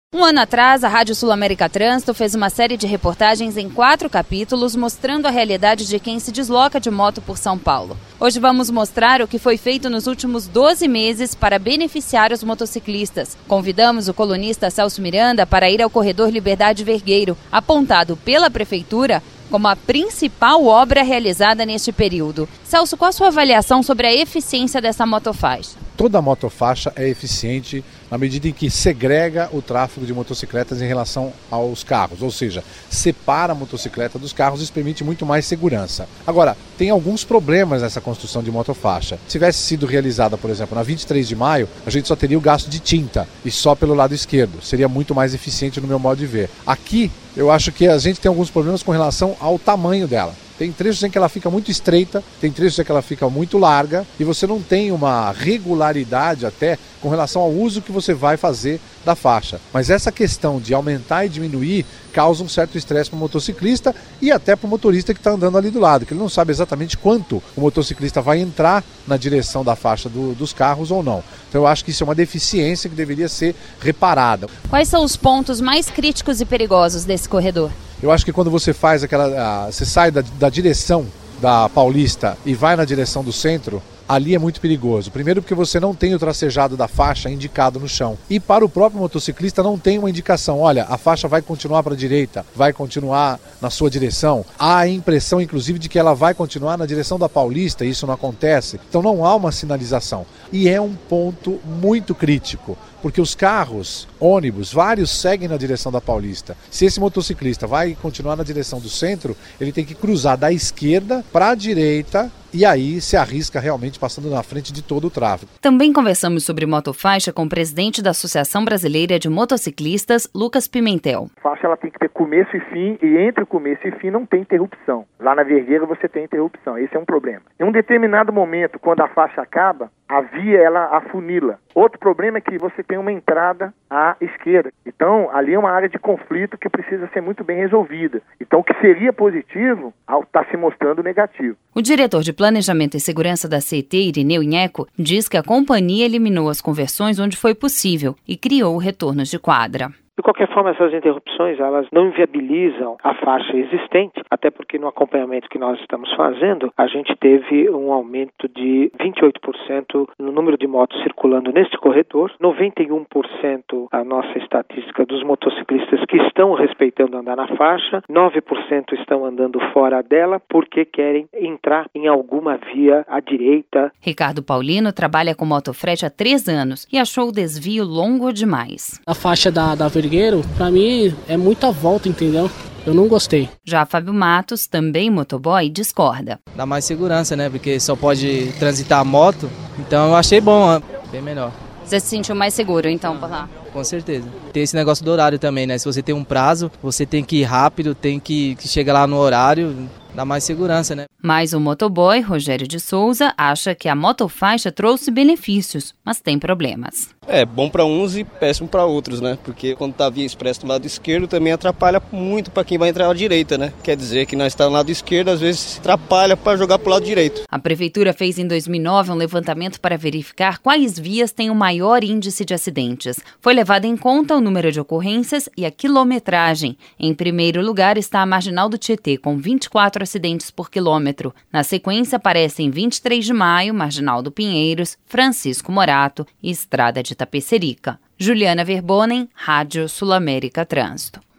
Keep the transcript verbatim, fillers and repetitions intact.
Um ano atrás, a Rádio Sul-América Trânsito fez uma série de reportagens em quatro capítulos mostrando a realidade de quem se desloca de moto por São Paulo. Hoje vamos mostrar o que foi feito nos últimos doze meses para beneficiar os motociclistas. Convidamos o colunista Celso Miranda para ir ao corredor Liberdade Vergueiro, apontado pela Prefeitura como a principal obra realizada neste período. Celso, qual a sua avaliação sobre a eficiência dessa motofaixa? Toda motofaixa é eficiente na medida em que segrega o tráfego de motocicletas em relação aos carros, ou seja, separa a motocicleta dos carros e isso permite muito mais segurança. Agora, tem alguns problemas nessa construção de motofaixa. Se tivesse sido realizada, por exemplo, na vinte e três de maio, a gente só teria o gasto de tinta e só pelo lado esquerdo. Seria muito mais eficiente no meu modo de ver. Aqui, eu acho que a gente tem alguns problemas com relação ao tamanho dela. Tem trechos em que ela fica muito estreita, tem trechos em que ela fica muito larga e você não tem uma regularidade até com relação ao uso que você vai fazer da faixa. Mas essa questão de aumentar e diminuir causa um certo estresse para o motociclista e até para o motorista que está andando ali do lado, que ele não sabe exatamente quanto o motociclista vai entrar na direção da faixa do, dos carros ou não. Então eu acho que isso é uma deficiência que deveria ser reparada. Quais são os pontos mais críticos e perigosos desse corredor? Eu acho que quando você faz aquela, você sai da, da direção da Paulista e vai na direção do centro, ali é muito perigoso. Primeiro porque você não tem o tracejado da faixa indicado no chão. E para o próprio motociclista não tem uma indicação. Olha, a faixa vai continuar para a direita, vai continuar na sua direção. Há a impressão, inclusive, de que ela vai continuar na direção da Paulista e isso não acontece. Então não há uma sinalização. E é um ponto muito crítico, porque os carros, ônibus, vários seguem na direção da Paulista. Se esse motociclista vai continuar na direção do centro, ele tem que cruzar da esquerda para a direita e aí se arrisca realmente passando na frente de todo o tráfego. Também conversamos sobre motofaixa com o presidente da Associação Brasileira de Motociclistas, Lucas Pimentel. A faixa ela tem que ter começo e fim, e entre o começo e fim não tem interrupção. Lá na Vergueira você tem interrupção, esse é um problema. Em um determinado momento, quando a faixa acaba, a via ela afunila. Outro problema é que você tem uma entrada à esquerda. Então, ali é uma área de conflito que precisa ser muito bem resolvida. Então, o que seria positivo está se mostrando negativo. O diretor de Planejamento e Segurança da C E T, Irineu Inheco, diz que a companhia eliminou as conversões onde foi possível e criou retornos de quadra. De qualquer forma, essas interrupções elas não inviabilizam a faixa existente, até porque no acompanhamento que nós estamos fazendo, a gente teve um aumento de vinte e oito por cento no número de motos circulando neste corredor, noventa e um por cento a nossa estatística dos motociclistas que estão respeitando andar na faixa, nove por cento estão andando fora dela porque querem entrar em alguma via à direita. Ricardo Paulino trabalha com motofrete há três anos e achou o desvio longo demais. A faixa da, da Vergueiro, pra mim, é muita volta, entendeu? Eu não gostei. Já Fábio Matos, também motoboy, discorda. Dá mais segurança, né? Porque só pode transitar a moto, então eu achei bom, bem melhor. Você se sentiu mais seguro, então, por lá? Com certeza. Tem esse negócio do horário também, né? Se você tem um prazo, você tem que ir rápido, tem que, que chegar lá no horário, dá mais segurança, né? Mas o motoboy, Rogério de Souza, acha que a motofaixa trouxe benefícios, mas tem problemas. É bom para uns e péssimo para outros, né? Porque quando tá a via expressa do lado esquerdo também atrapalha muito para quem vai entrar à direita, né? Quer dizer que nós estamos no lado esquerdo, às vezes se atrapalha para jogar para o lado direito. A Prefeitura fez em dois mil e nove um levantamento para verificar quais vias têm o maior índice de acidentes. Foi levado em conta o número de ocorrências e a quilometragem. Em primeiro lugar está a Marginal do Tietê, com vinte e quatro acidentes por quilômetro. Na sequência aparecem vinte e três de maio, Marginal do Pinheiros, Francisco Morato e Estrada de Tapecerica. Juliana Verbonen, Rádio Sul-América Trânsito.